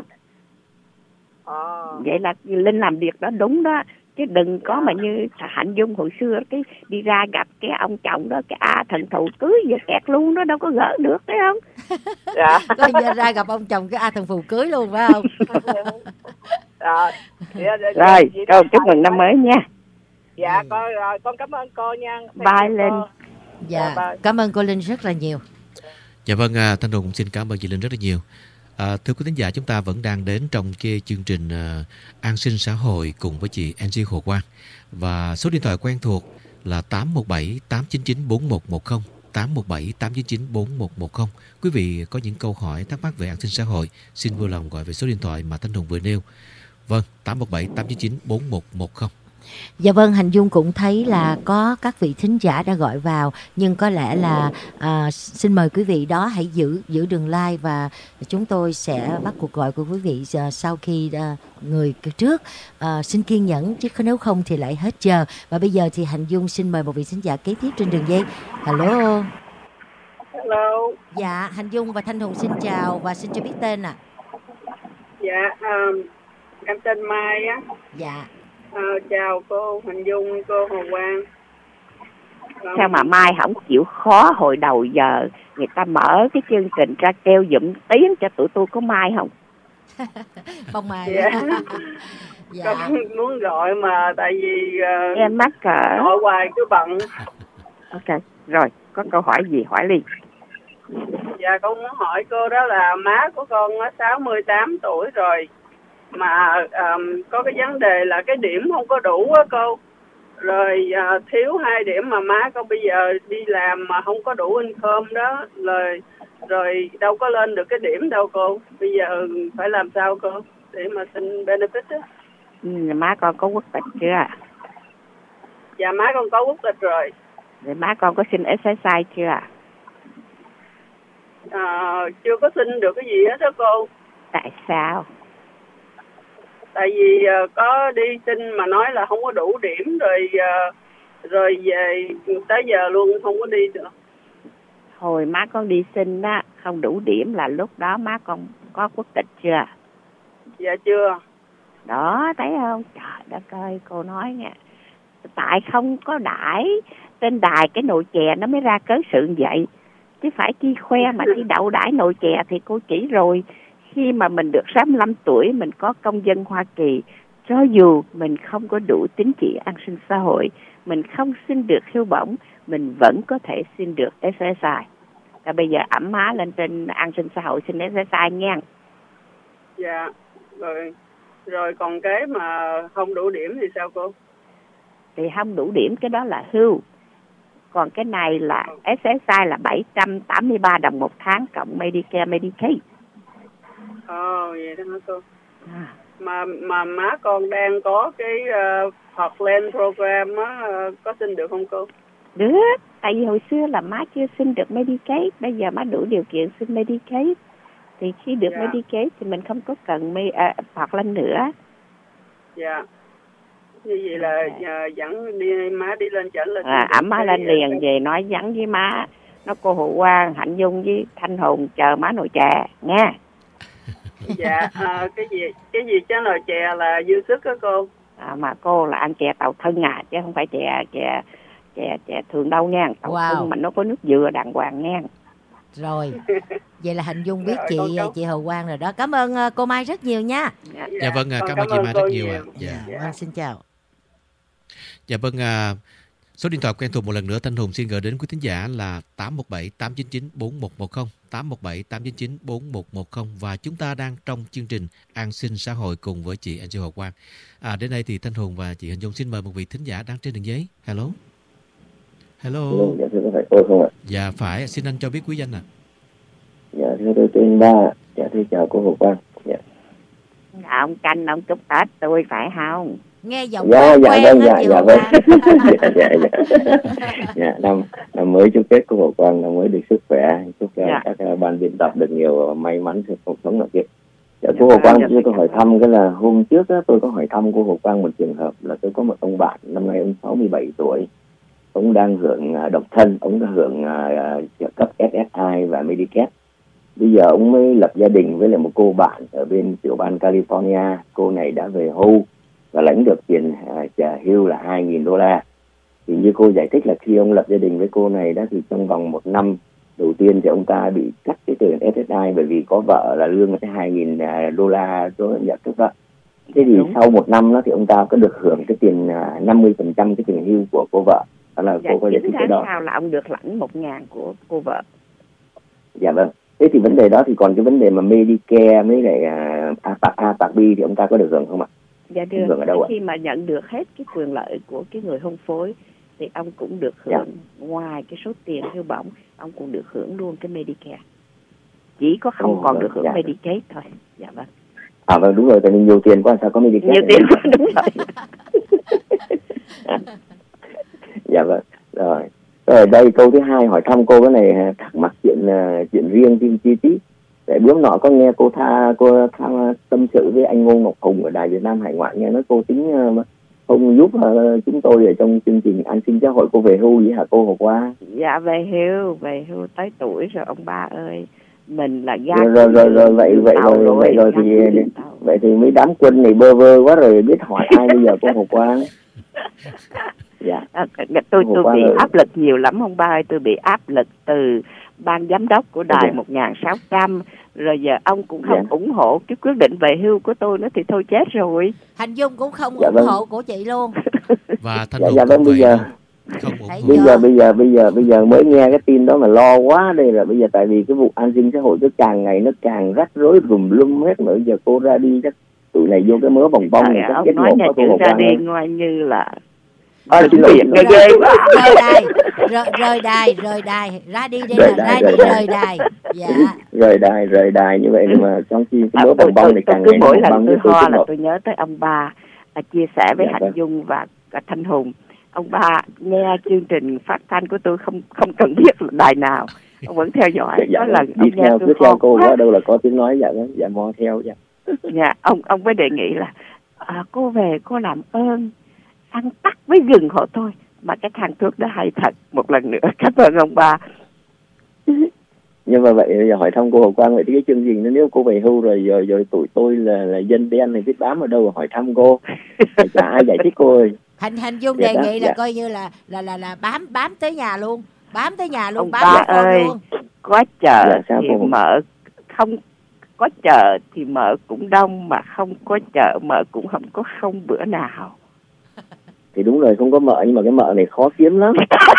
Vậy là Linh làm việc đó đúng đó, chứ đừng có mà như Hạnh Dung hồi xưa cái đi ra gặp cái ông chồng đó, cái thần thù cưới giờ kẹt luôn, nó đâu có gỡ được, thấy không? Coi như ra gặp ông chồng cái thần phù cưới luôn phải không? Rồi, con chúc mừng năm mới nha. Dạ con cảm ơn cô nha. Bye Linh. Dạ, cảm ơn cô Linh rất là nhiều. Dạ vâng, Thanh Hùng cũng xin cảm ơn chị Linh rất là nhiều. Thưa quý thính giả, chúng ta vẫn đang đến trong cái chương trình An sinh xã hội cùng với chị Angie Hồ Quang. Và số điện thoại quen thuộc là 817 899 4110, 817 899 4110. Quý vị có những câu hỏi thắc mắc về an sinh xã hội, xin vui lòng gọi về số điện thoại mà Thanh Hùng vừa nêu. Vâng, 817 899 4110. Dạ vâng, Hành Dung cũng thấy là có các vị thính giả đã gọi vào, nhưng có lẽ là xin mời quý vị đó hãy giữ đường like và chúng tôi sẽ bắt cuộc gọi của quý vị sau khi người trước. Xin kiên nhẫn chứ nếu không thì lại hết giờ. Và bây giờ thì Hành Dung xin mời một vị thính giả kế tiếp trên đường dây. Hello. Dạ, Hành Dung và Thanh Hùng xin chào và xin cho biết tên ạ. Dạ, em tên Mai á. Dạ. Chào cô Hành Dung, cô Hồ Quang. Sao mà Mai không chịu khó hồi đầu giờ người ta mở cái chương trình ra kêu dụm tiếng cho tụi tôi có Mai không? Bông Mai. Dạ. Con muốn gọi mà tại vì em mắc cỡ gọi hoài cứ bận. Ok, rồi có câu hỏi gì hỏi liền. Dạ con muốn hỏi cô đó là má của con 68 tuổi rồi mà có cái vấn đề là cái điểm không có đủ á cô, rồi thiếu 2 điểm mà má con bây giờ đi làm mà không có đủ income đó, rồi đâu có lên được cái điểm đâu cô, bây giờ phải làm sao cô để mà xin benefit á? Má con có quốc tịch chưa? Dạ má con có quốc tịch rồi. Rồi má con có xin SSI chưa? Chưa có xin được cái gì hết đó cô. Tại sao? Tại vì có đi xin mà nói là không có đủ điểm rồi về tới giờ luôn không có đi được. Hồi má con đi xin á, không đủ điểm là lúc đó má con có quốc tịch chưa? Dạ chưa. Đó, thấy không? Trời đất ơi, cô nói nha. Tại không có đãi trên đài cái nồi chè nó mới ra cớ sự vậy. Chứ phải chi khoe mà chi đậu đãi nồi chè thì cô chỉ rồi. Khi mà mình được 65 tuổi, mình có công dân Hoa Kỳ, cho dù mình không có đủ tín chỉ an sinh xã hội, mình không xin được hiếu bổng, mình vẫn có thể xin được SSI. Và bây giờ ẵm má lên trên an sinh xã hội xin SSI nha. Dạ, rồi còn cái mà không đủ điểm thì sao cô? Thì không đủ điểm cái đó là hưu. Còn cái này là SSI là 783 đồng một tháng cộng Medicare, Medicaid. Vậy đó hả cô? Mà má con đang có cái Heartland program á, có xin được không cô? Được, tại vì hồi xưa là má chưa xin được Medicaid, bây giờ má đủ điều kiện xin Medicaid. Thì khi được Medicaid thì mình không có cần Heartland nữa. Dạ. Như vậy là dẫn đi má đi lên chảnh lên. Ẵm má lên liền về nói dẫn với má, nó cô Hồ Quang, Hạnh Dung với Thanh Hùng chờ má nồi chè nha. Dạ, cái gì chứ nồi chè là dư sức đó cô. Mà cô là ăn chè tàu thân chứ không phải chè thường đâu nha. Tàu thân mà nó có nước dừa đàng hoàng nha. Rồi, vậy là Hạnh Dung biết chị Hồ Quang rồi đó. Cảm ơn cô Mai rất nhiều nha. Dạ vâng, cảm ơn chị Mai rất nhiều. Dạ. Xin chào. Dạ vâng, số điện thoại quen thuộc một lần nữa Thanh Hùng xin gửi đến quý thính giả là 817 899 4110, 817 899 4110 và chúng ta đang trong chương trình An sinh xã hội cùng với chị Angie Hồ Quang. Đến đây thì Thanh Hùng và chị Hạnh Dung xin mời một vị thính giả đang trên đường dây. Hello. Dạ thưa có phải tôi không ạ? Dạ phải, xin anh cho biết quý danh ạ. Dạ thưa tôi tên Ba. Dạ thưa chào cô Hồ Quang. Dạ. Ông canh ông chúc Tết tôi phải không? Nghe giọng dạ quen vâng, á chị dạ Hồ vâng. Quang. Dạ, năm mới chúc Tết cô Hồ Quang năm mới được sức khỏe, chúc các ban biên tập được nhiều may mắn trong cuộc sống này kia. Dạ, cô Hồ Quang cho tôi hỏi thăm cái là hôm trước á, tôi có hỏi thăm cô Hồ Quang một trường hợp là tôi có một ông bạn năm nay ông 67 tuổi, ông đang hưởng độc thân, ông đã hưởng trợ cấp SSI và Medicare. Bây giờ ông mới lập gia đình với lại một cô bạn ở bên tiểu bang California. Cô này đã về hưu và lãnh được tiền trả hưu là $2.000. Thì như cô giải thích là khi ông lập gia đình với cô này đó thì trong vòng 1 năm đầu tiên thì ông ta bị cắt cái tiền SSI bởi vì có vợ là lương cái $2.000 cho nhận thức đó. Thế thì sau 1 năm đó thì ông ta có được hưởng cái tiền 50% cái tiền hưu của cô vợ. Đó là cô có giải thích cái đó. Sao là ông được lãnh 1.000 của cô vợ? Dạ vâng. Thế thì vấn đề đó thì còn cái vấn đề mà Medicare với lại APAC B thì ông ta có được hưởng không ạ? Dạ được. Ở đâu khi mà nhận được hết cái quyền lợi của cái người hôn phối thì ông cũng được hưởng, ngoài cái số tiền hưu bổng, ông cũng được hưởng luôn cái Medicare. Chỉ có không còn được hưởng Medicaid thôi. Dạ vâng. À vâng, đúng rồi, tại vì nhiều tiền quá sao có Medicaid. Nhiều tiền quá, đúng rồi. Dạ vâng. Rồi. Ở đây câu thứ hai hỏi thăm cô cái này thắc mắc chuyện riêng chi tiết. Tại bữa nọ có nghe cô tâm sự với anh Ngô Ngọc Hùng ở Đài Việt Nam Hải Ngoại, nghe nói cô tính không giúp chúng tôi ở trong chương trình an sinh xã hội. Cô về hưu vậy hả cô Hồ Quang? Dạ về hưu tới tuổi rồi ông ba ơi. Mình là gia rồi vậy thì mấy đám quân này bơ vơ quá rồi biết hỏi ai bây giờ cô Hồ Quang? Dạ. Tôi bị áp lực nhiều lắm ông ba ơi, tôi bị áp lực từ ban giám đốc của đài 1.600, rồi giờ ông cũng không ủng hộ cái quyết định về hưu của tôi nữa thì thôi chết rồi. Hành Dung cũng không ủng hộ của chị luôn. Và Thanh Hùng vâng, bây giờ mới nghe cái tin đó mà lo quá đây là bây giờ, tại vì cái vụ an sinh xã hội cứ càng ngày nó càng rắc rối rùm lum hết nữa. Giờ cô ra đi chắc tụi này vô cái mớ bồng bông này chắc chết một nhà cô ra đi ngoài như là xin lỗi ghê quá. Rời đài ra đi đây là ra đi rời đài. Dạ. Rời đài như vậy mà trong khi cái mớ bồng bông này càng ngày mỗi lần tôi ho là tôi nhớ tới ông ba chia sẻ với Hạnh Dung và Thanh Hùng. Ông ba nghe chương trình phát thanh của tôi không cần biết đài nào, ông vẫn theo dõi. Có lần đi theo cứ theo cô ở đâu là có tiếng nói dạ mò theo dạ. Dạ ông mới đề nghị là cô về cô làm ơn ăn tắc với gừng hộ tôi, mà cái thằng thuốc đó hay thật. Một lần nữa cảm ơn ông ba. Nhưng mà vậy giờ hỏi thăm cô Hồ Quang, vậy thì cái chương trình nếu cô về hưu rồi tụi tôi là dân đen này biết bám ở đâu hỏi thăm cô, chả ai giải thích cô ơi. Hành Dung đề nghị là coi như là bám tới nhà luôn, bám ông ba ơi luôn. Có chợ thì mở, không có chợ thì mở cũng đông, mà không có chợ mở cũng không bữa nào. Thì đúng rồi, không có mợ, nhưng mà cái mợ này khó kiếm lắm.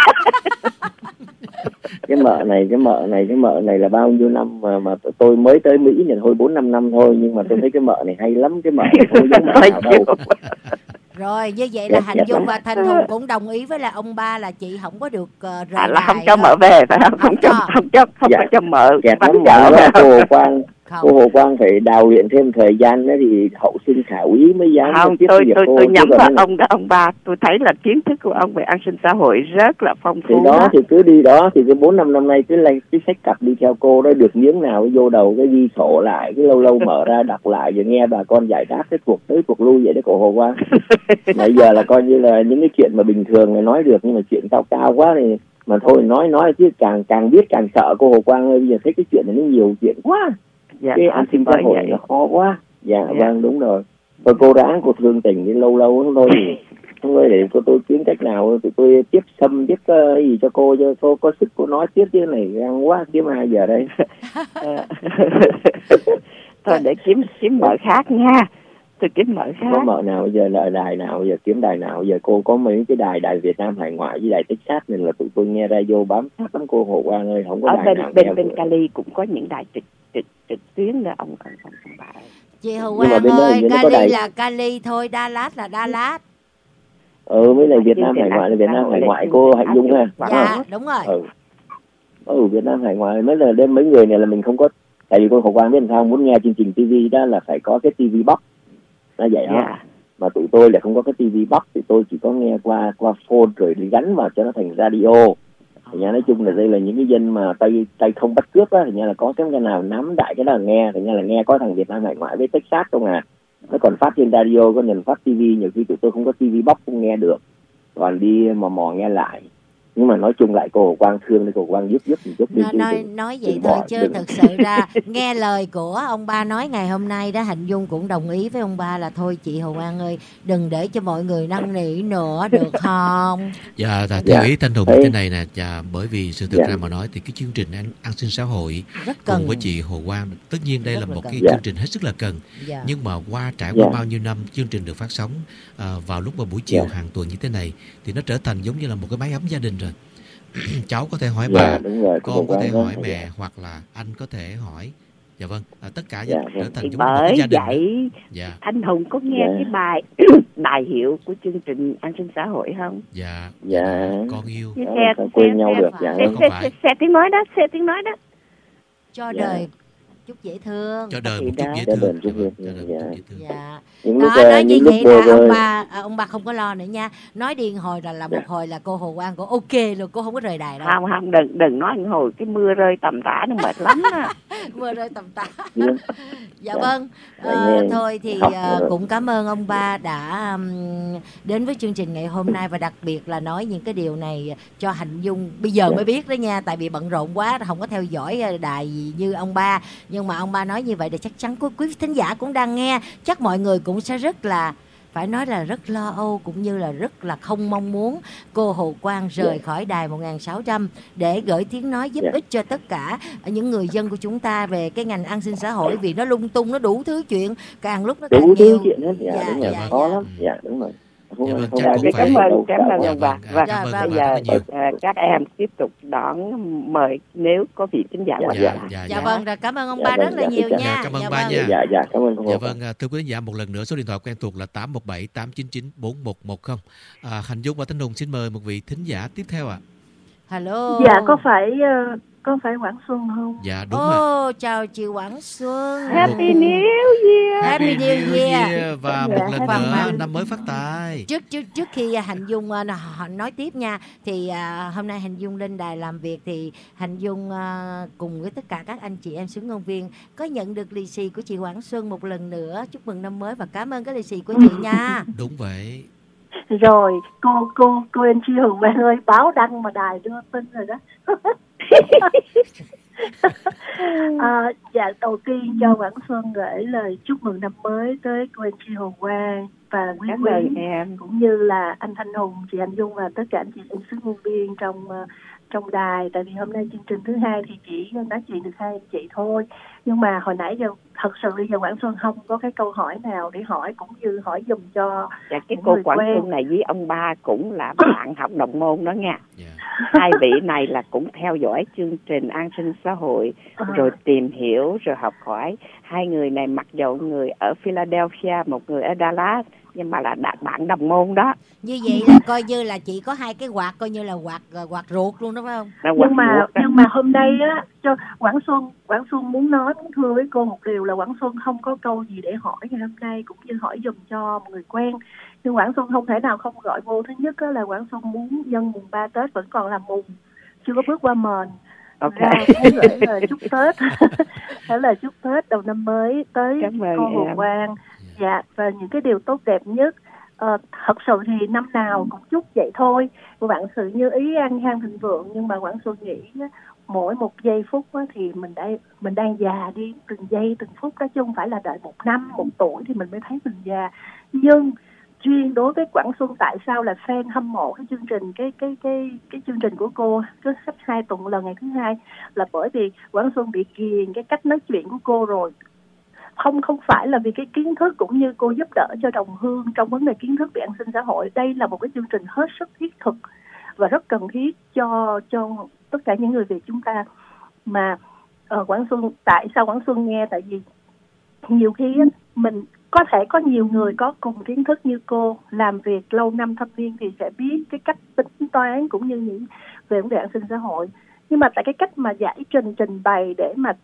cái mợ này là bao nhiêu năm mà tôi mới tới Mỹ này thôi 4-5 năm thôi, nhưng mà tôi thấy cái mợ này hay lắm, cái mợ này không giống mợ nào đâu. Rồi như vậy là Hạnh Dung và Thanh Hùng cũng đồng ý với là ông ba là chị không có được rời là không cho mợ về phải không? Không cho mợ bắn vợ. Cô Hồ Quang phải đào luyện thêm thời gian nữa thì hậu sinh khả úy mới dám. Không, tôi nhắm vào ông đó, ông ba. Tôi thấy là kiến thức của ông về an sinh xã hội rất là phong phú. Thì đó thì cứ đi đó, thì cái 4-5 năm nay cứ lấy cái sách cặp đi theo cô đó, được miếng nào vô đầu cái ghi sổ lại, cái lâu mở ra đọc lại rồi nghe bà con giải đáp cái cuộc tới cuộc lui vậy đấy cô Hồ Quang. Bây giờ là coi như là những cái chuyện mà bình thường này nói được, nhưng mà chuyện cao quá thì mà thôi nói chứ càng biết càng sợ cô Hồ Quang ơi. Bây giờ thấy cái chuyện này nó nhiều chuyện quá. Dạ, cái an sinh xã hội nó khó quá. Dạ vâng, đúng rồi. Rồi cô ráng cô thương tình cái lâu thôi thì không ơi, để tôi kiếm cách nào thì tôi tiếp xâm tiếp gì cho cô có sức cô nói tiếp, chứ này gan quá, kiếm ai giờ đây. Thôi để kiếm mợ khác nha. Tôi kiếm mợ khác. Có mợ nào bây giờ là đài nào bây giờ, kiếm đài nào bây giờ? Cô có mấy cái đài Việt Nam Hải Ngoại với đài Texas nên là tụi tôi nghe radio bám sát lắm cô Hồ Quang ơi, không có đài nào bên Cali cũng có những đài trực tuyến nữa ông bà. Chị Hồ Quang ơi, Cali là Cali thôi, Đà Lạt là Đà Lạt. Mấy này Việt Nam Hải Ngoại là Việt Nam Hải Ngoại cô Hạnh Dung ha. Dạ đúng rồi. Việt Nam Hải Ngoại mới là đêm mấy người này là mình không có Tại vì cô Hồ Quang biết làm sao, muốn nghe chương trình TV đó là phải có cái TV box, nó vậy đó. Mà tụi tôi lại không có cái TV box, thì tôi chỉ có nghe qua phone rồi đi gắn vào cho nó thành radio. Thì nói chung là đây là những cái dân mà tay không bắt cướp á, thì là có cái nào nắm đại cái đó là nghe, thì là nghe có thằng Việt Nam Hải Ngoại với Texas không à. Nó còn phát trên radio, có nhận phát TV, nhiều khi tụi tôi không có TV box không nghe được, còn đi mò nghe lại. Nhưng mà nói chung lại cô Hồ Quang thương, cô Hồ Quang giúp một chút. Nói vậy thôi chứ thực sự ra nghe lời của ông ba nói ngày hôm nay đó, Hạnh Dung cũng đồng ý với ông ba là thôi chị Hồ Quang ơi, đừng để cho mọi người năn nỉ nữa được không? Dạ, theo ý Thanh Hùng như thế này nè, bởi vì sự thực ra mà nói thì cái chương trình an sinh xã hội cùng với chị Hồ Quang, tất nhiên đây là một cái chương trình hết sức là cần. Nhưng mà trải qua bao nhiêu năm chương trình được phát sóng vào lúc mà buổi chiều hàng tuần như thế này, thì nó trở thành giống như là một cái mái ấm gia đình rồi. Cháu có thể hỏi bà, con có thể hỏi mẹ, hoặc là anh có thể hỏi. Dạ vâng, tất cả trở thành giống một cái gia đình. Bởi vậy anh Hùng có nghe cái bài hiệu của chương trình an sinh xã hội không? Dạ. Con yêu. Quên nhau được. Xe tiếng nói đó. Cho đời chút dễ thương. Cho đời một chút dễ thương. Dạ. Nói như vậy là ông bà không có lo nữa nha. Nói điên hồi là một hồi là cô Hồ Quang cô ok luôn, cô không có rời đài đâu. Không, đừng nói một hồi cái mưa rơi tầm tã nó mệt lắm á. Mưa rơi tầm tã. Dạ vâng. Thôi thì cũng cảm ơn ông ba đã đến với chương trình ngày hôm nay, và đặc biệt là nói những cái điều này cho Hạnh Dung bây giờ mới biết đó nha, tại vì bận rộn quá không có theo dõi đài như ông ba. Nhưng mà ông ba nói như vậy thì chắc chắn quý thính giả cũng đang nghe, chắc mọi người cũng sẽ rất là, phải nói là rất lo âu, cũng như là rất là không mong muốn cô Hồ Quang rời khỏi đài 1600 để gửi tiếng nói giúp ích cho tất cả những người dân của chúng ta về cái ngành an sinh xã hội, vì nó lung tung, nó đủ thứ chuyện, càng lúc nó càng nhiều. Đủ thứ chuyện hết, đúng rồi, khó lắm. Dạ, đúng rồi. Cảm ơn ông bà. Và bây giờ các em tiếp tục đón mời nếu có vị thính giả. Dạ vâng, rồi cảm ơn ông ba rất là nhiều nha. Cảm ơn ba nha. Dạ, cảm ơn. Dạ vâng, thưa quý thính giả, một lần nữa số điện thoại quen thuộc là 817 899 4110. Hạnh Dung và Thanh Hùng xin mời một vị thính giả tiếp theo ạ. Hello. Dạ, có phải Quảng Xuân không? Dạ đúng rồi. Chào chị Quảng Xuân. Happy New Year. Happy New Year. Và một lần nữa năm mới phát tài. Trước khi Hạnh Dung nói tiếp nha, thì hôm nay Hạnh Dung lên đài làm việc thì Hạnh Dung cùng với tất cả các anh chị em xướng ngôn viên có nhận được lì xì của chị Quảng Xuân một lần nữa. Chúc mừng năm mới và cảm ơn cái lì xì của chị nha. Đúng vậy. Rồi, cô anh Chi Hường Quang ơi, báo đăng mà đài đưa tin rồi đó. Dạ, đầu tiên cho Quảng Xuân gửi lời chúc mừng năm mới tới cô anh Chi Hường Quang và quý em, cũng như là anh Thanh Hùng, chị Hạnh Dung và tất cả anh chị em xướng ngôn viên trong đài. Tại vì hôm nay chương trình thứ hai thì chỉ nói chuyện được hai anh chị thôi, nhưng mà hồi nãy giờ thật sự bây giờ Quảng Xuân không có cái câu hỏi nào để hỏi, cũng như hỏi dùm cho cái cô Quảng Xuân này với ông ba cũng là bạn học đồng môn đó nha. Hai vị này là cũng theo dõi chương trình an sinh xã hội rồi tìm hiểu rồi học hỏi. Hai người này mặc dù người ở Philadelphia, một người ở Dallas, nhưng mà là bạn đồng môn đó. Như vậy là coi như là chị có hai cái quạt, coi như là quạt ruột luôn đó phải không? Nhưng mà hôm nay á, cho Quảng Xuân muốn thưa với cô một điều là Quảng Xuân không có câu gì để hỏi ngày hôm nay, cũng như hỏi dùm cho một người quen. Nhưng Quảng Xuân không thể nào không gọi vô. Thứ nhất là Quảng Xuân muốn nhân mùng 3 Tết vẫn còn là mùng, chưa có bước qua mền. Gửi lời chúc Tết. Đó là chúc Tết đầu năm mới tới cô Hồ Quang. Dạ, và những cái điều tốt đẹp nhất. Thật sự thì năm nào cũng chúc vậy thôi. Vạn sự như ý, an khang thịnh vượng. Nhưng mà Quảng Xuân nghĩ mỗi một giây phút thì mình đang già đi, từng giây từng phút đó, chứ không phải là đợi một năm, một tuổi thì mình mới thấy mình già. Nhưng riêng đối với Quảng Xuân, tại sao là fan hâm mộ cái chương trình cái chương trình của cô cứ sắp 2 tuần lần ngày thứ hai, là bởi vì Quảng Xuân bị ghiền cái cách nói chuyện của cô rồi. Không phải là vì cái kiến thức, cũng như cô giúp đỡ cho đồng hương trong vấn đề kiến thức về an sinh xã hội. Đây là một cái chương trình hết sức thiết thực và rất cần thiết cho tất cả những người Việt chúng ta. Mà Quảng Xuân, tại sao Quảng Xuân nghe? Tại vì nhiều khi mình có thể có nhiều người có cùng kiến thức như cô, làm việc lâu năm thâm niên thì sẽ biết cái cách tính toán cũng như những về vấn đề an sinh xã hội. Nhưng mà tại cái cách mà giải trình bày để mà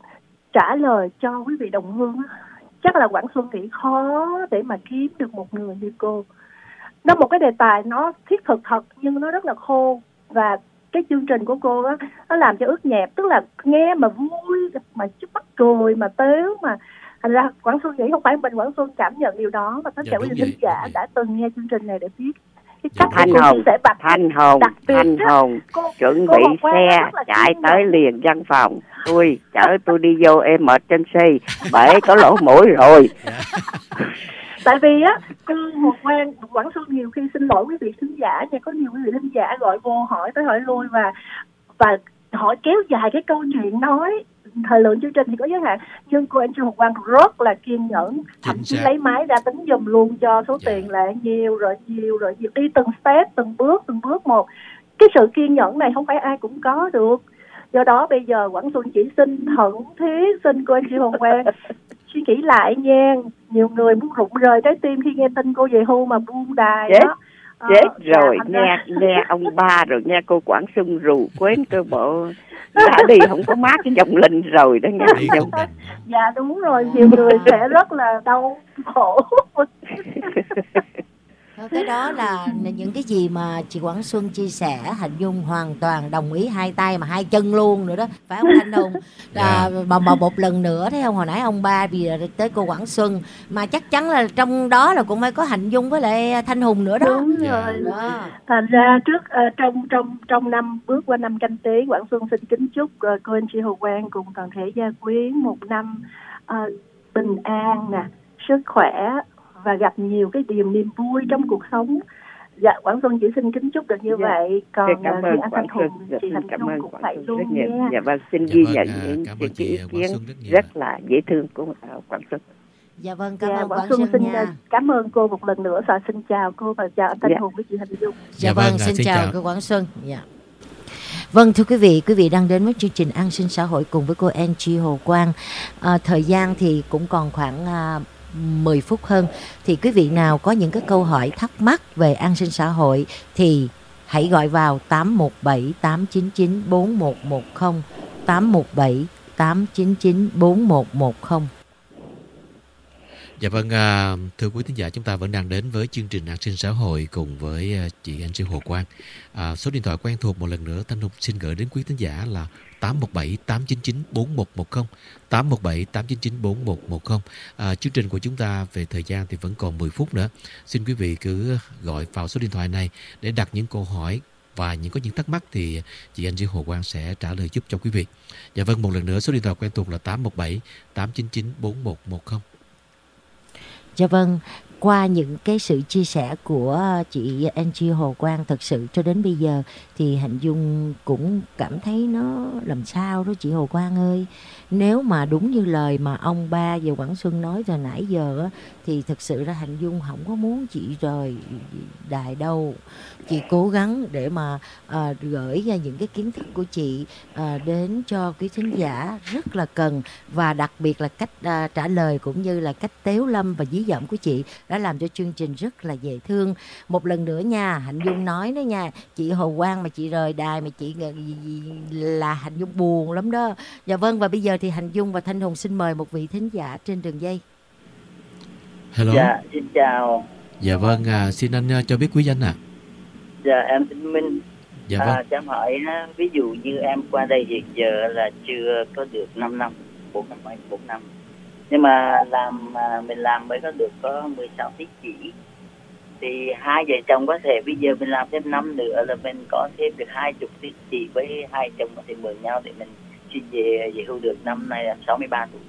trả lời cho quý vị đồng hương á, chắc là Quảng Xuân nghĩ khó để mà kiếm được một người như cô. Nó một cái đề tài nó thiết thực thật nhưng nó rất là khô, và cái chương trình của cô á, nó làm cho ướt nhẹp, tức là nghe mà vui, mà chút bắt cười, mà tếu, mà thành ra Quảng Xuân nghĩ không phải mình Quảng Xuân cảm nhận điều đó, mà tất cả quý vị khán giả đã từng nghe chương trình này để biết cái cách Thanh cô Hồng, chia sẻ Thanh Hồng, đặc biệt Thanh Hồng chuẩn bị xe chạy tới liền văn phòng. Tôi chở tôi đi vô, em mệt trên xe, bể có lỗ mũi rồi. Tại vì á, cô Hồ Quang, Quảng Xuân nhiều khi xin lỗi quý vị khán giả nha, có nhiều quý vị khán giả gọi vô hỏi tới hỏi lui và hỏi kéo dài cái câu chuyện nói. Thời lượng chương trình thì có giới hạn, nhưng cô Anh Chu Hồ Quang rất là kiên nhẫn, thậm chí lấy máy ra tính giùm luôn cho số tiền là nhiều rồi đi từng step, từng bước một. Cái sự kiên nhẫn này không phải ai cũng có được. Do đó bây giờ Quảng Xuân chỉ xin thận thiết xin cô Anh Chu Hồ Quang suy nghĩ lại nha. Nhiều người muốn rụng rời trái tim khi nghe tin cô về hưu mà buông đài đó. Chết rồi, nghe ông ba rồi nghe cô Quảng Xuân rù quên cơ bộ đã đi không có mát cái dòng linh rồi đó nghe. Dạ đúng rồi, nhiều người sẽ rất là đau khổ. Cái đó là những cái gì mà chị Quảng Xuân chia sẻ, Hạnh Dung hoàn toàn đồng ý, hai tay mà hai chân luôn nữa đó, phải không Thanh Hùng? Mà một lần nữa thấy không, hồi nãy ông ba bây giờ tới cô Quảng Xuân, mà chắc chắn là trong đó là cũng phải có Hạnh Dung với lại Thanh Hùng nữa đó. Đúng rồi. Thành ra trước trong năm bước qua năm Canh Tý, Quảng Xuân xin kính chúc cô anh chị Hồ Quang cùng toàn thể gia quyến một năm bình an nè, sức khỏe và gặp nhiều cái niềm vui trong cuộc sống. Dạ, Quảng Xuân chỉ xin kính chúc được như vậy. Còn cảm ơn anh Quảng Thanh Xuân, Hùng, chị Hạnh Dung cũng vậy luôn nha. Dạ vâng, xin ghi nhận những ý kiến rất là dễ thương của Quảng Xuân. Dạ vâng, cảm ơn Quảng Xuân xin nha. cảm ơn cô một lần nữa. Xin chào cô và chào anh Thanh Hùng với chị Hạnh Dung. Dạ vâng, xin chào cô Quảng Xuân. Dạ. Vâng, thưa quý vị đang đến với chương trình An sinh xã hội cùng với cô Angie Hồ Quang. Thời gian thì cũng còn khoảng 10 phút hơn. Thì quý vị nào có những cái câu hỏi thắc mắc về an sinh xã hội thì hãy gọi vào 817 899 4110, 817 899 4110. Dạ vâng, thưa quý thính giả, chúng ta vẫn đang đến với chương trình An sinh xã hội cùng với chị Anh Sư Hồ Quang. Số điện thoại quen thuộc một lần nữa Thanh Hùng xin gửi đến quý thính giả là 817 899 4110, 817 899 4110. Chương trình của chúng ta về thời gian thì vẫn còn 10 phút nữa. Xin quý vị cứ gọi vào số điện thoại này để đặt những câu hỏi và có những thắc mắc thì chị Anh Sư Hồ Quang sẽ trả lời giúp cho quý vị. Dạ vâng, một lần nữa số điện thoại quen thuộc là 817 899 4110. Dạ vâng, qua những cái sự chia sẻ của chị Angie Hồ Quang, thật sự cho đến bây giờ thì Hạnh Dung cũng cảm thấy nó làm sao đó chị Hồ Quang ơi. Nếu mà đúng như lời mà ông ba và Quảng Xuân nói từ nãy giờ á, thì thực sự ra Hạnh Dung không có muốn chị rời đài đâu. Chị cố gắng để mà gửi ra những cái kiến thức của chị đến cho quý thính giả rất là cần, và đặc biệt là cách trả lời cũng như là cách tếu lâm và dí dỏm của chị đã làm cho chương trình rất là dễ thương. Một lần nữa nha, Hạnh Dung nói đó nha, chị Hồ Quang mà chị rời đài mà chị là Hạnh Dung buồn lắm đó. Dạ vâng, và bây giờ thì Hạnh Dung và Thanh Hùng xin mời một vị thính giả trên đường dây. Hello. Dạ, xin chào. Dạ vâng, xin anh cho biết quý danh ạ. Dạ, em tên Minh. Dạ vâng. Cho em hỏi, ví dụ như em qua đây hiện giờ là chưa có được 5 năm, 4 năm. Nhưng mà mình làm mới có được có 16 tín chỉ. Thì hai vợ chồng có thể bây giờ mình làm thêm năm nữa là mình có thêm được 20 tín chỉ với hai chồng có thể mượn nhau để mình xin về hưu được. Năm nay là 63 tuổi.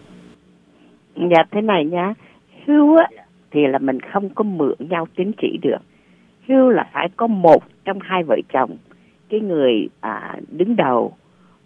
Dạ thế này nhá, hưu á thì là mình không có mượn nhau tín chỉ được. Hưu là phải có một trong hai vợ chồng, cái người đứng đầu,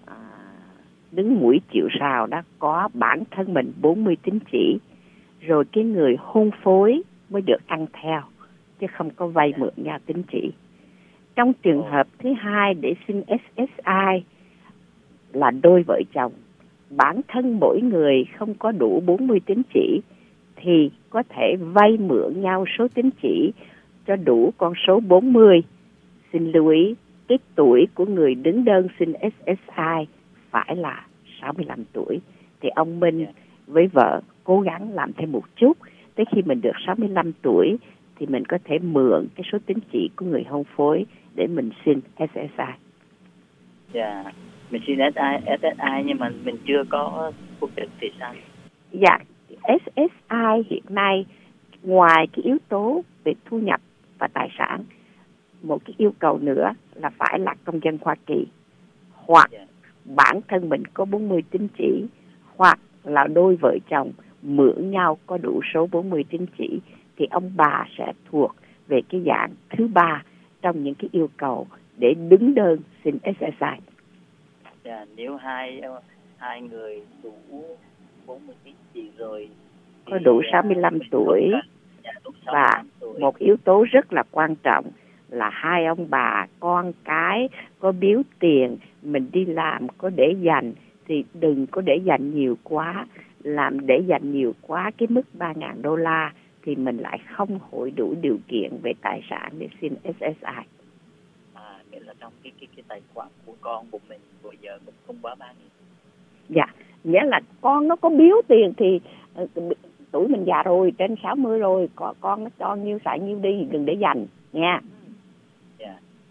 đứng mũi chịu sào đó, có bản thân mình 40 tín chỉ, rồi cái người hôn phối mới được ăn theo, chứ không có vay mượn nhau tín chỉ. Trong trường hợp thứ hai để xin SSI là đôi vợ chồng, bản thân mỗi người không có đủ 40 tín chỉ thì có thể vay mượn nhau số tín chỉ cho đủ con số 40. Xin lưu ý, cái tuổi của người đứng đơn xin SSI phải là 65 tuổi. thì ông Minh với vợ cố gắng làm thêm một chút. Tới khi mình được 65 tuổi thì mình có thể mượn cái số tín chỉ của người hôn phối để mình xin SSI. Dạ, mình xin SSI nhưng mà mình chưa có quốc tịch thì sao? Dạ, SSI hiện nay ngoài cái yếu tố về thu nhập và tài sản, một cái yêu cầu nữa là phải là công dân Hoa Kỳ, hoặc bản thân mình có 40 tín chỉ, hoặc là đôi vợ chồng mượn nhau có đủ số 40 tín chỉ, thì ông bà sẽ thuộc về cái dạng thứ ba trong những cái yêu cầu để đứng đơn xin SSI. Dạ, nếu hai người đủ 40 tín chỉ rồi, có đủ 65 tuổi, và một yếu tố rất là quan trọng là hai ông bà con cái có biếu tiền, mình đi làm có để dành thì đừng có để dành nhiều quá. Làm để dành nhiều quá cái mức $3,000 thì mình lại không hội đủ điều kiện về tài sản để xin SSI. Nghĩa là trong cái tài khoản của con của mình bây giờ cũng không quá 3.000. Dạ, nghĩa là con nó có biếu tiền thì tuổi mình già rồi, trên 60 rồi, con nó cho nhiêu xài nhiêu đi, đừng để dành nha. Dạ.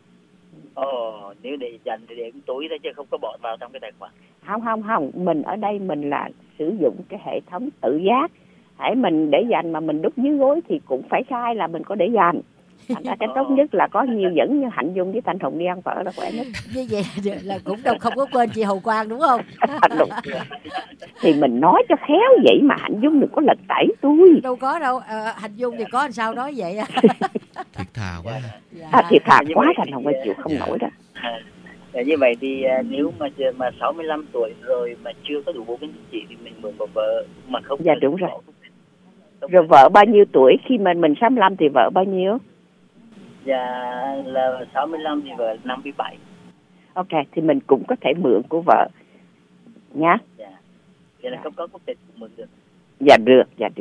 Nếu để dành thì để túi đó chứ không có bỏ vào trong cái tài khoản. Không, mình ở đây mình là sử dụng cái hệ thống tự giác. Hãy mình để dành mà mình đút dưới gối thì cũng phải sai là mình có để dành. Thành ra cái tốt nhất là có nhiều dẫn như Hạnh Dung với Thanh Hùng đi ăn phở là khỏe nhất. Như vậy là cũng đâu không có quên chị Hồng Quang đúng không? Đúng. Thì mình nói cho khéo vậy mà Hạnh Dung đừng có lật tẩy tôi. Đâu có đâu, Hạnh Dung thì có làm sao nói vậy à? Thiệt thà quá. Thiệt thà quá Thanh Hùng chịu không nổi đó. Như vậy thì nếu mà 65 tuổi rồi mà chưa có đủ 40 tín chỉ thì mình mượn một vợ mà không. Dạ đúng rồi. Rồi vợ bao nhiêu tuổi? Khi mình 65 thì vợ bao nhiêu? Dạ là 65 thì vợ 57. Ok, thì mình cũng có thể mượn của vợ nhá. Dạ. Vậy là không có quốc tịch mượn được. Dạ được.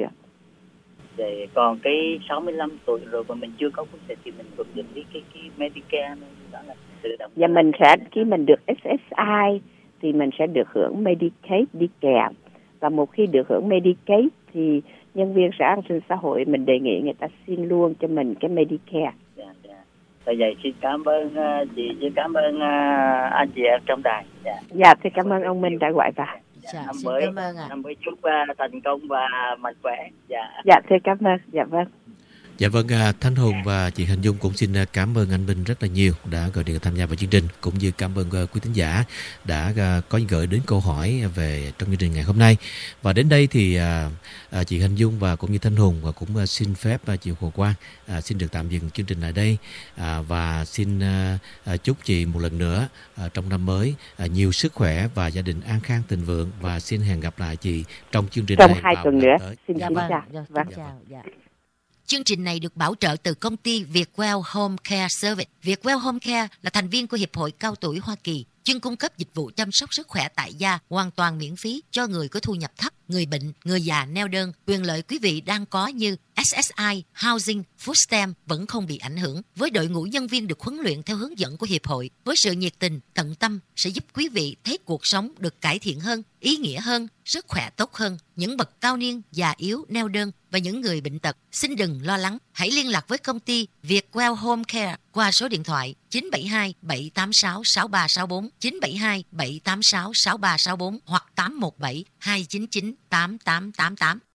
Vậy còn cái 65 tuổi rồi mà mình chưa có quốc tịch thì mình cũng được cái Medicare đó là tự động. Và mình sẽ khi mình được SSI thì mình sẽ được hưởng Medicaid đi kèm. Và một khi được hưởng Medicaid thì nhân viên Sở An sinh xã hội mình đề nghị người ta xin luôn cho mình cái Medicare. Dạ. Vậy xin cảm ơn chị, xin cảm ơn anh chị em trong đài. Dạ, thì cảm ơn ông Minh đã gọi vào. Năm mới chúc thành công và mạnh khỏe. Dạ, thưa cảm ơn. Dạ vâng. Dạ vâng, Thanh Hùng và chị Hạnh Dung cũng xin cảm ơn anh Minh rất là nhiều đã gọi điện tham gia vào chương trình, cũng như cảm ơn quý thính giả đã có gửi đến câu hỏi về trong chương trình ngày hôm nay. Và đến đây thì chị Hạnh Dung và cũng như Thanh Hùng cũng xin phép chị Hồ Quang xin được tạm dừng chương trình ở đây, và xin chúc chị một lần nữa trong năm mới nhiều sức khỏe và gia đình an khang thịnh vượng, và xin hẹn gặp lại chị trong chương trình trong này 2 tuần nữa. Xin chào. Vâng. Chương trình này được bảo trợ từ công ty Vietwell Home Care Service. Vietwell Home Care là thành viên của Hiệp hội Cao tuổi Hoa Kỳ, chuyên cung cấp dịch vụ chăm sóc sức khỏe tại gia hoàn toàn miễn phí cho người có thu nhập thấp, người bệnh, người già neo đơn. Quyền lợi quý vị đang có như SSI, Housing, Food Stamp vẫn không bị ảnh hưởng. Với đội ngũ nhân viên được huấn luyện theo hướng dẫn của Hiệp hội, với sự nhiệt tình, tận tâm sẽ giúp quý vị thấy cuộc sống được cải thiện hơn, ý nghĩa hơn, sức khỏe tốt hơn. Những bậc cao niên, già yếu, neo đơn và những người bệnh tật, xin đừng lo lắng. Hãy liên lạc với công ty Vietwell Home Care qua số điện thoại 972 786 6364, 972 786 6364 hoặc 817 299 8888.